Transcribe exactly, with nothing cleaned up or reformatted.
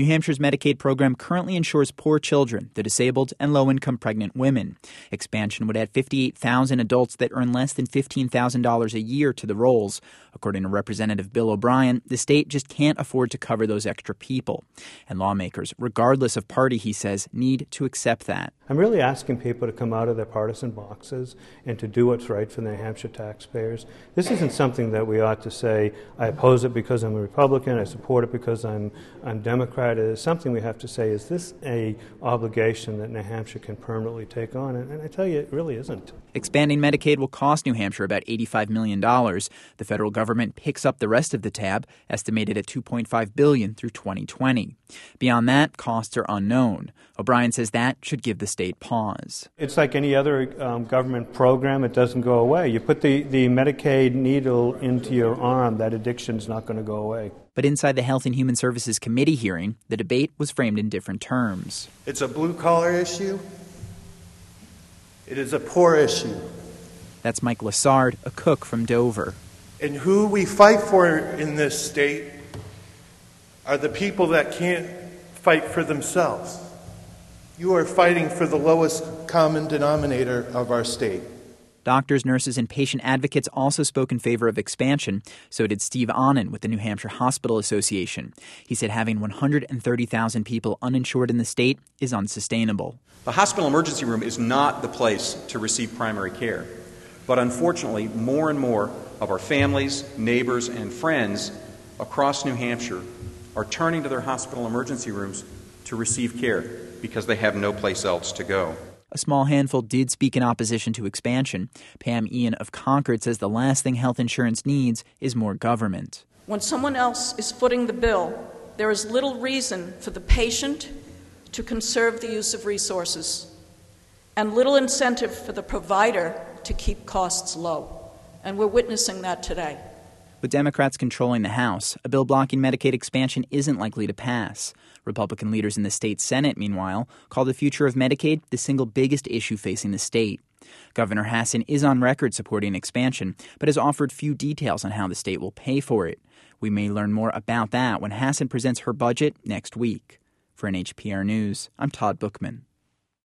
New Hampshire's Medicaid program currently insures poor children, the disabled, and low-income pregnant women. Expansion would add fifty-eight thousand adults that earn less than fifteen thousand dollars a year to the rolls. According to Representative Bill O'Brien, the state just can't afford to cover those extra people. And lawmakers, regardless of party, he says, need to accept that. I'm really asking people to come out of their partisan boxes and to do what's right for the New Hampshire taxpayers. This isn't something that we ought to say, I oppose it because I'm a Republican, I support it because I'm, I'm Democrat. It is something we have to say, is this a obligation that New Hampshire can permanently take on? And, and I tell you, it really isn't. Expanding Medicaid will cost New Hampshire about eighty-five million dollars. The federal government picks up the rest of the tab, estimated at two point five billion dollars through twenty twenty. Beyond that, costs are unknown. O'Brien says that should give the state pause. It's like any other um, government program. It doesn't go away. You put the, the Medicaid needle into your arm, that addiction's not going to go away. But inside the Health and Human Services Committee hearing, the debate was framed in different terms. It's a blue-collar issue. It is a poor issue. That's Mike Lassard, a cook from Dover. And who we fight for in this state are the people that can't fight for themselves. You are fighting for the lowest common denominator of our state. Doctors, nurses, and patient advocates also spoke in favor of expansion. So did Steve Annan with the New Hampshire Hospital Association. He said having one hundred thirty thousand people uninsured in the state is unsustainable. The hospital emergency room is not the place to receive primary care. But unfortunately, more and more of our families, neighbors, and friends across New Hampshire are turning to their hospital emergency rooms to receive care because they have no place else to go. A small handful did speak in opposition to expansion. Pam Ian of Concord says the last thing health insurance needs is more government. When someone else is footing the bill, there is little reason for the patient to conserve the use of resources and little incentive for the provider to keep costs low. And we're witnessing that today. With Democrats controlling the House, a bill blocking Medicaid expansion isn't likely to pass. Republican leaders in the state Senate, meanwhile, call the future of Medicaid the single biggest issue facing the state. Governor Hassan is on record supporting expansion, but has offered few details on how the state will pay for it. We may learn more about that when Hassan presents her budget next week. For N H P R News, I'm Todd Bookman.